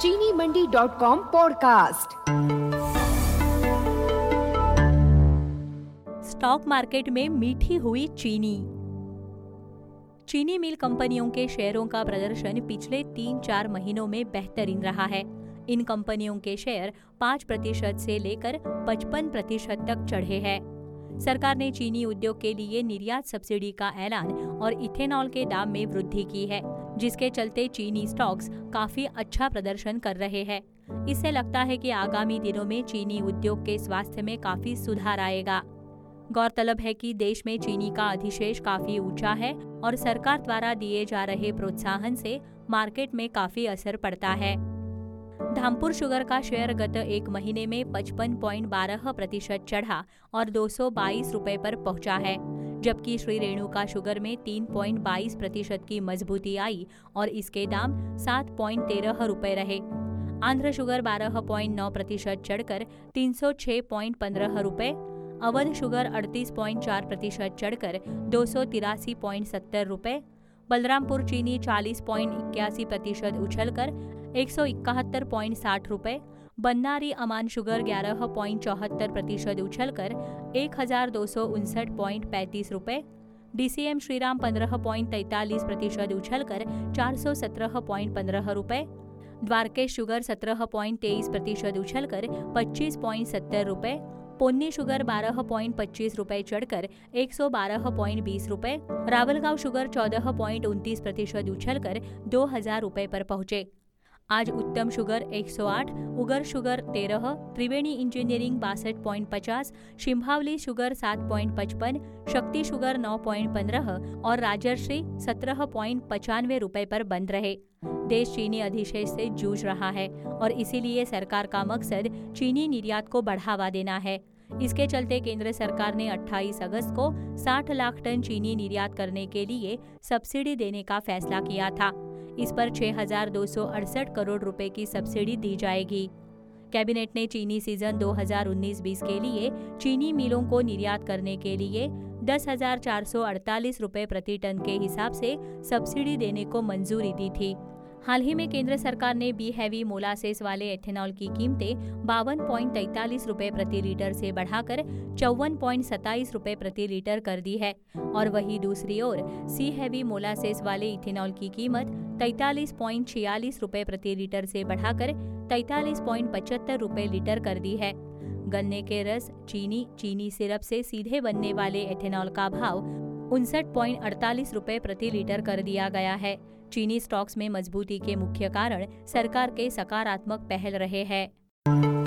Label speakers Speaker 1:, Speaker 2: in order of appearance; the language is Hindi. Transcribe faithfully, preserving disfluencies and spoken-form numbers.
Speaker 1: चीनी Mandi dot com podcast.
Speaker 2: Stock market में मीठी हुई चीनी। चीनी मिल कंपनियों के शेयरों का प्रदर्शन पिछले तीन चार महीनों में बेहतरीन रहा है। इन कंपनियों के शेयर पाँच प्रतिशत से लेकर पचपन प्रतिशत तक चढ़े हैं। सरकार ने चीनी उद्योग के लिए निर्यात सब्सिडी का ऐलान और इथेनॉल के दाम में वृद्धि की है, जिसके चलते चीनी स्टॉक्स काफी अच्छा प्रदर्शन कर रहे हैं। इससे लगता है कि आगामी दिनों में चीनी उद्योग के स्वास्थ्य में काफी सुधार आएगा। गौरतलब है कि देश में चीनी का अधिशेष काफी ऊंचा है और सरकार द्वारा दिए जा रहे प्रोत्साहन से मार्केट में काफी असर पड़ता है। धामपुर शुगर का शेयर गत एक महीने में पचपन पॉइंट बारह प्रतिशत चढ़ा और दो सौ बाईस रुपए पर पहुंचा है, जबकि श्री रेणुका शुगर में तीन पॉइंट बाईस प्रतिशत की मजबूती आई और इसके दाम सात पॉइंट तेरह रुपए रहे। आंध्र शुगर बारह पॉइंट नौ प्रतिशत चढ़कर तीन सौ छह पॉइंट पंद्रह रुपए, अवध शुगर अड़तीस पॉइंट चार प्रतिशत चढ़कर दो सौ तिरासी पॉइंट सत्तर रुपए, बलरामपुर चीनी चालीस पॉइंट इक्यासी प्रतिशत उछलकर एक सौ इकहत्तर पॉइंट साठ रुपए, बन्नारी अमान शुगर ग्यारह पॉइंट चौहत्तर प्रतिशत उछलकर एक हजार दो सौ उनसठ पॉइंट पैंतीस रुपए, डीसीएम श्रीराम पंद्रह पॉइंट तैंतालीस प्रतिशत उछलकर चार सौ सत्रह पॉइंट पंद्रह रुपए, द्वारकेश शुगर सत्रह पॉइंट तेईस प्रतिशत उछलकर पच्चीस पॉइंट सत्तर रुपए, पोन्नी शुगर बारह पॉइंट पच्चीस रुपए चढ़कर एक सौ बारह पॉइंट बीस रुपए, रावलगांव शुगर चौदह पॉइंट उनतीस प्रतिशत उछलकर दो हजार रुपए पर पहुंचे। आज उत्तम शुगर एक सौ आठ, उगर शुगर तेरह, त्रिवेणी इंजीनियरिंग बासठ पॉइंट पचास, शिम्भावली शुगर सात पॉइंट पचपन, शक्ति शुगर नौ पॉइंट पंद्रह और राजर्षि सत्रह पॉइंट पचानवे रुपए पर बंद रहे। देश चीनी अधिशेष से जूझ रहा है और इसीलिए सरकार का मकसद चीनी निर्यात को बढ़ावा देना है। इसके चलते केंद्र सरकार ने अट्ठाईस अगस्त को साठ लाख टन चीनी निर्यात करने के लिए सब्सिडी देने का फैसला किया था। इस पर छह हजार दो सौ अड़सठ करोड़ रुपए की सब्सिडी दी जाएगी। कैबिनेट ने चीनी सीजन दो हजार उन्नीस बीस के लिए चीनी मिलों को निर्यात करने के लिए दस हजार चार सौ अड़तालीस रुपए प्रति टन के हिसाब से सब्सिडी देने को मंजूरी दी थी। हाल ही में केंद्र सरकार ने बी हैवी मोलासेस वाले एथेनॉल की कीमतें बावन पॉइंट तैंतालीस रुपए प्रति लीटर से बढ़ाकर चौवन पॉइंट सत्ताईस रुपए प्रति लीटर कर दी है और वहीं दूसरी ओर सी हैवी मोलासेस वाले इथेनॉल की कीमत तैंतालीस पॉइंट छियालीस रुपए प्रति लीटर से बढ़ाकर तैंतालीस पॉइंट पचहत्तर रुपए लीटर कर दी है। गन्ने के रस, चीनी, चीनी सिरप से सीधे बनने वाले एथेनॉल का भाव उनसठ पॉइंट अड़तालीस रुपए प्रति लीटर कर दिया गया है। चीनी स्टॉक्स में मजबूती के मुख्य कारण सरकार के सकारात्मक पहल रहे हैं।